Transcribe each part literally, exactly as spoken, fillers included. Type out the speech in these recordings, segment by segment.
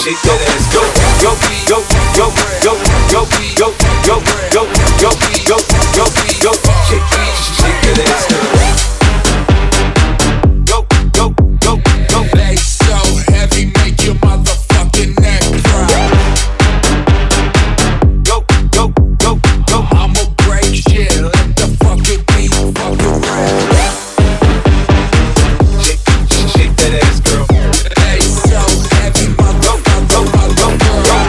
shake that ass. Go, go, go, go, go, go, go, go, go, go, go, go, go, shake, shake that ass, girl. Go, go, go, go. Bass so heavy, make your motherfucking neck cry. Go, go, go, go. I'ma break shit, let the fucking beat fucking rap. Shake, shake that ass, girl. Bass so heavy, motherfucker, motherfucker.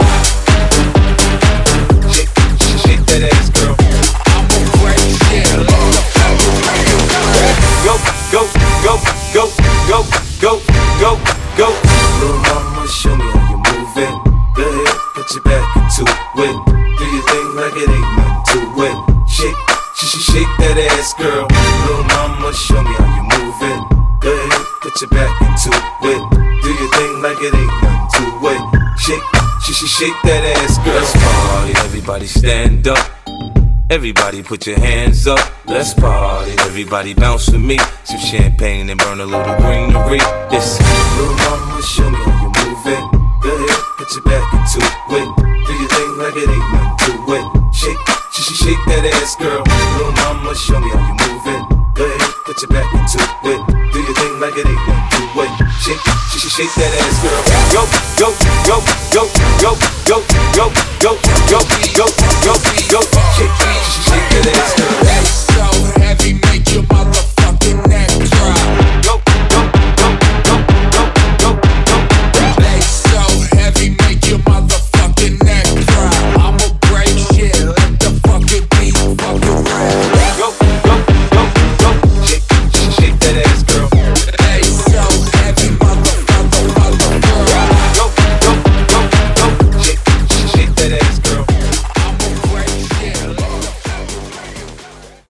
Shake, shake that ass, girl. I'ma break shit, let the fucking fucking rap. Go, go, go, go, go, go, go, go. Little mama, show me how you moving. Go ahead, put your back into it. Do your thing like it ain't nothing to it. Shake, shake, shake that ass, girl. Little mama, show me how you moving. Go ahead, put your back into it. Do your thing like it ain't nothing to it. Shake, shake, shake that ass, girl. Let's party, everybody stand up. Everybody put your hands up, let's party. Everybody bounce with me, some champagne and burn a little greenery. Listen, little mama, show me how you moving. Go ahead, put your back into it. Do your thing like it ain't nothing to it. Shake, shake, shake that ass, girl. Little mama, show me how you moving. Go ahead, put your back into it. Do your thing like it ain't nothing to it. Shake, shake, shake that ass, girl. Go, go, go, go, go, go, go, go, go, go, go, go, go. Shake, shake that ass, girl. Bass so heavy, make your motherfucking